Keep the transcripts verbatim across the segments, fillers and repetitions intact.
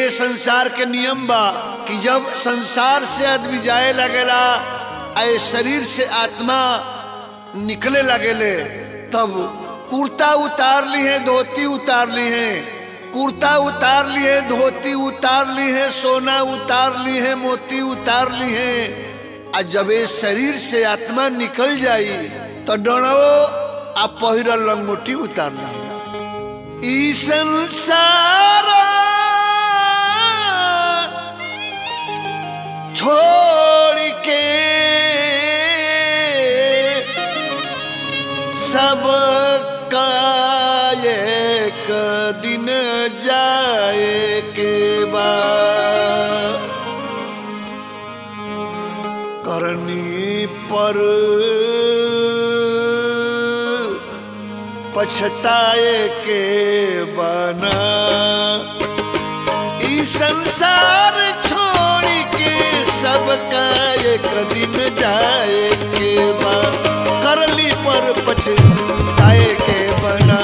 ये संसार के नियम बा कि जब संसार से आदमी जाए लगेला, आए शरीर से आत्मा निकले लगेले, तब कुर्ता उतार ली है, धोती उतार ली है, कुर्ता उतार ली है, धोती उतार ली है, सोना उतार ली है, मोती उतार ली है। और जब ये शरीर से आत्मा निकल जाई तो डणवो आ पहिरल लंगोटी उतार ली। ई संसार छोड़ के सब का एक दिन जाए के बाद करनी पर पछताए के बना। इस संसार छोड़ के सबका एक दिन जाए के बाद करली पर पछताए के बना।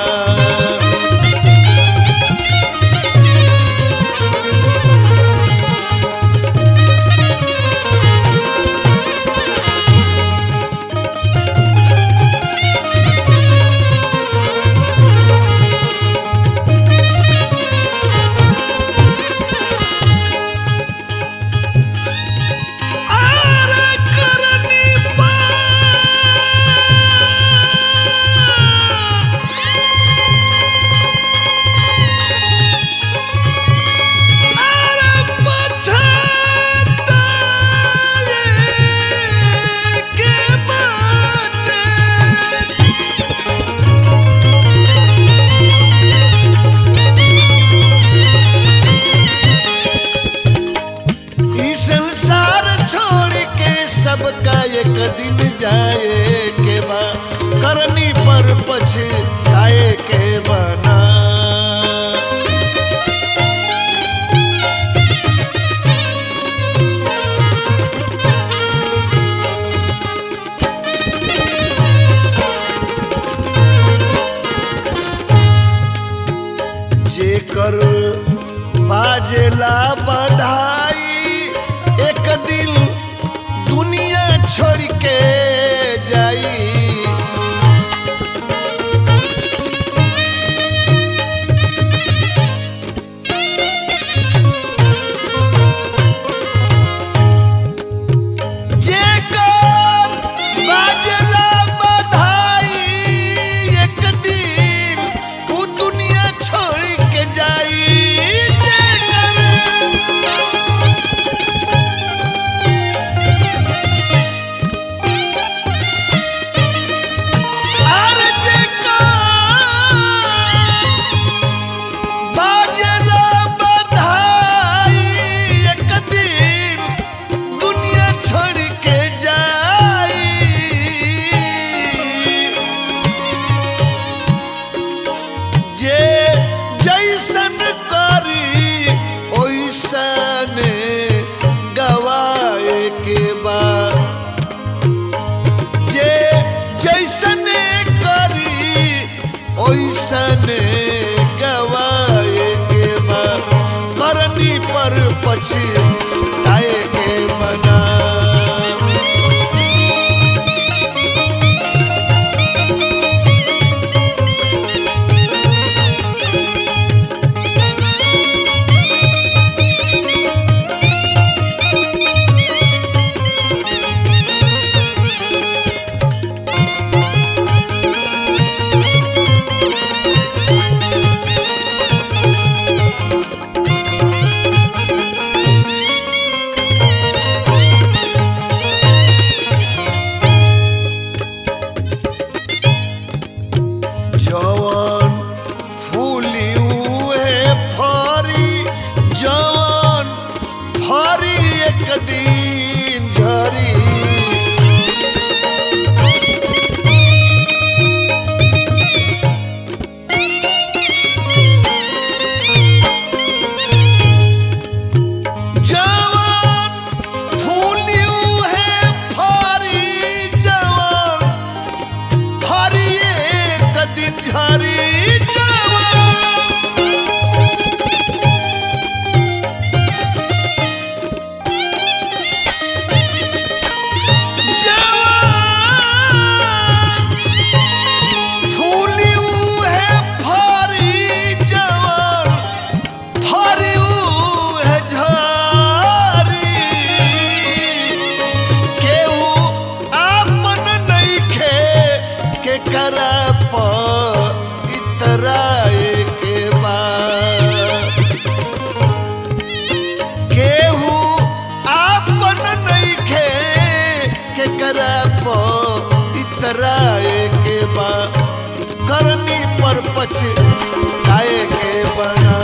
सबका एक दिन जाए के बाद करनी पर पछताए के बना। जेकर बाजेला बधाई एक दिन दुनिया छोड़ के जाई। जेकर बाजला बधाई एक दिन वो दुनिया छोड़ के जाई। गवाए के बाद करनी पर पछताए के बना। इतराए के बा करनी पर पछताए के बना।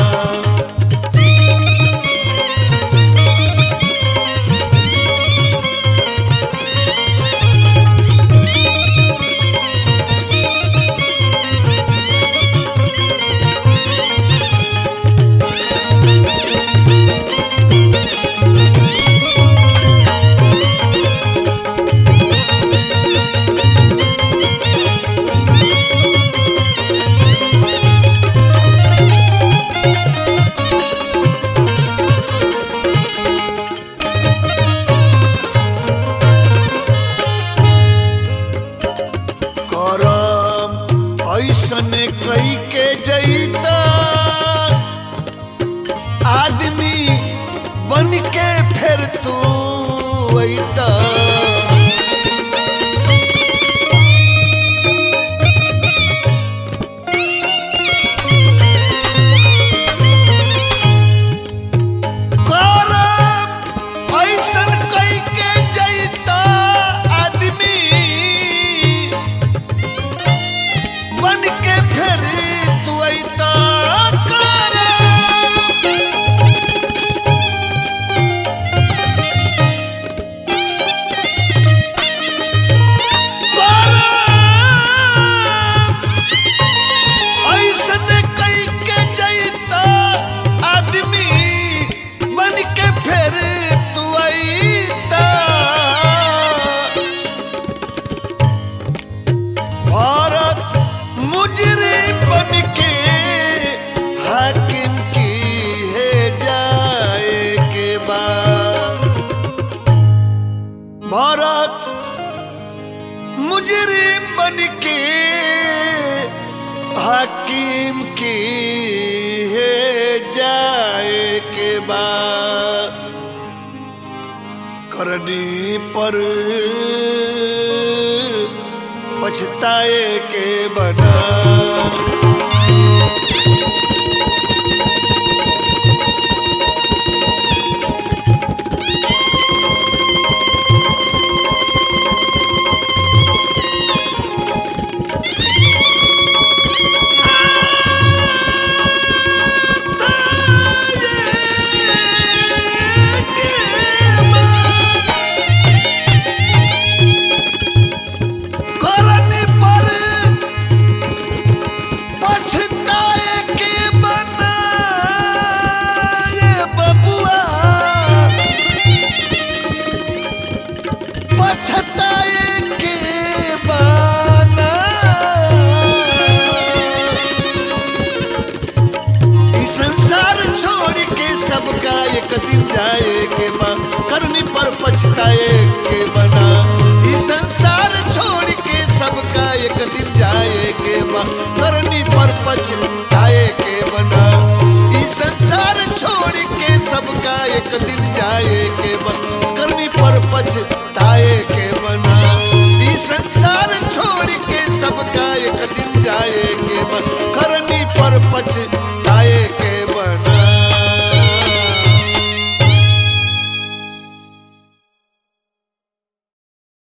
ऐसन कई के जईता आदमी बन के फिर तू वैता। ऐसन कई के जईता आदमी बन के फिर तू अइता कर। ऐसन कई के जइता आदमी बन के फिर तू अइता। भारत मुजरिम बन के हाकिम की है जाए के बाद। भारत मुजरिम बन के हाकिम की है जाए के बाद करनी पर पछताए के बना।